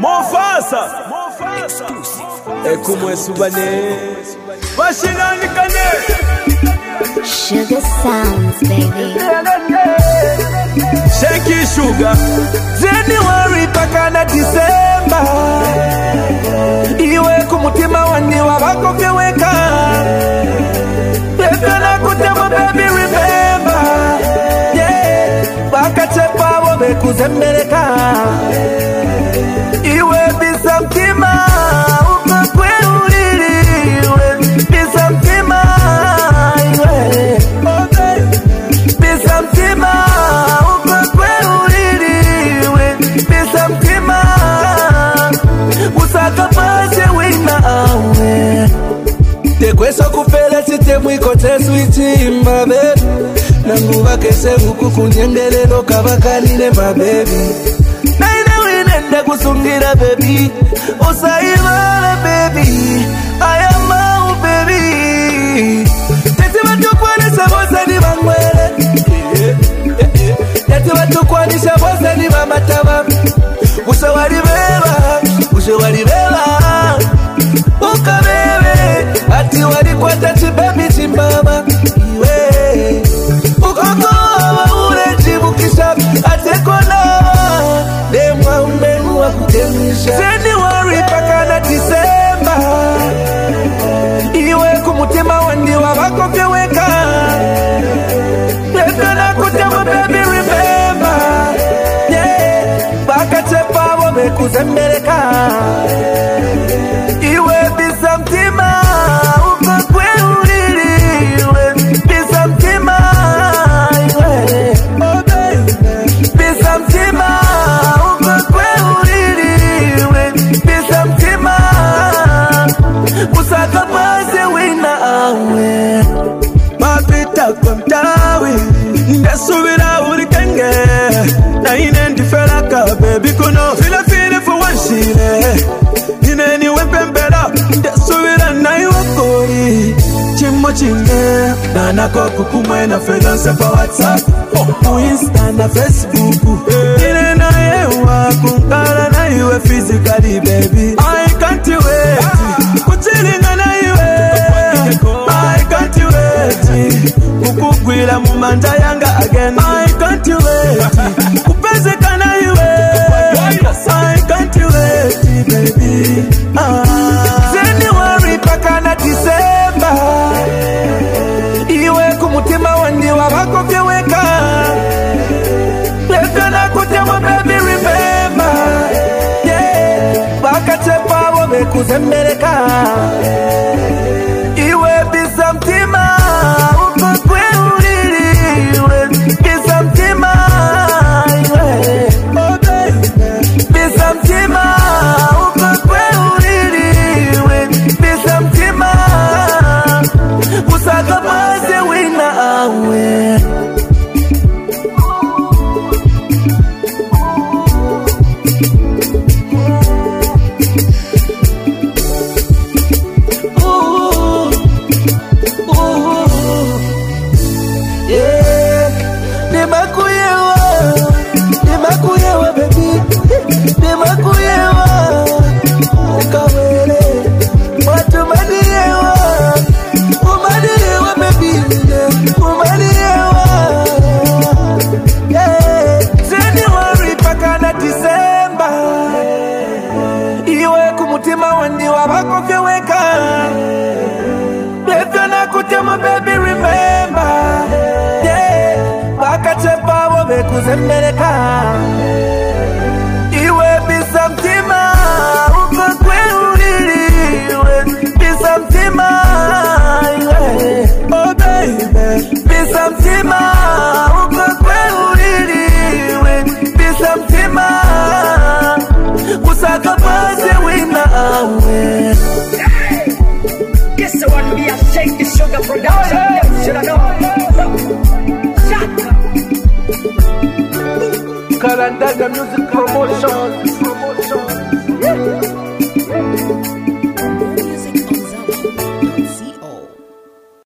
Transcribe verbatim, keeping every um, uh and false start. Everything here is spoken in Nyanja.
Mofasa Ekumwe subane Washingani kane Sugar sounds, baby. Shaky sugar January paka na December Iwe kumutima wani wabako vyeweka Peka na kutema baby remember Yeah Baka chepa wabe kuzemeleka Iwe bisa mtima Uko kwe uliliwe Bisa mtima Iwe Bisa mtima Uko kwe uliliwe Bisa mtima Usaka pase wina awe Tekweso kupele chite mwiko tesu ichimba baby Nanguwa kese huku kunyendelelo kabakalile my baby Naina winende kusungira baby Usaibala baby I am out baby Teti watu kwanisha bosa ni bangwele Teti watu kwanisha bosa ni mamataba Usawari beba Usawari beba Uka bebe Ati wali kwa tachi baby chimbaba Iwe Ukoko ule jibukisha Atekona Demwa umenu wa kutemisha January paka na December Iwe kumutima wandi wabako vyeweka Peka na kutema baby remember Yeah Baka chepa wabe kuzemeleka Iwe bisa mtima Uko kwe uliliwe Bisa mtima Iwe Oh baby Bisa mtima Uko kwe uliliwe Bisa mtima Usaka pase wina awe Mapita kwa mtawi Ndesubira uri kenge Na ine ndifelaka baby kuno Fila fili for one shile Ine ni wempembela Ndesubira na iwa kori Chimo chinge Nana koku kumwe na freelance pa WhatsApp Ku Insta na Facebook Ine na yewa kunkala na iwe physically baby I can't wait Kuchilinga na iwe I can't wait Kukugwila mumanda yanga again I can't wait Kupezeka na iwe I can't wait baby ah. January paka na December Iwe kumutima wandi wabako vyeweka Peka na kutema baby remember Yeah Baka chepa wabe kuzemeleka Iwe bisa mtima Uko kwe uliliwe Bisa mtima Iwe Oh baby Bisa mtima Uko kwe uliliwe Bisa mtima Usaka pase wina awe baby remember Yeah Baka chepa wabe kuzemeleka Iwe bisa mtima Uko kwe uliliwe Bisa mtima Iwe Oh baby Bisa mtima Uko kwe uliliwe Bisa mtima Usaka pase wina awe This the one me a shake the sugar production. Oh, should I know? Shut up. Kalanda Music Promotion.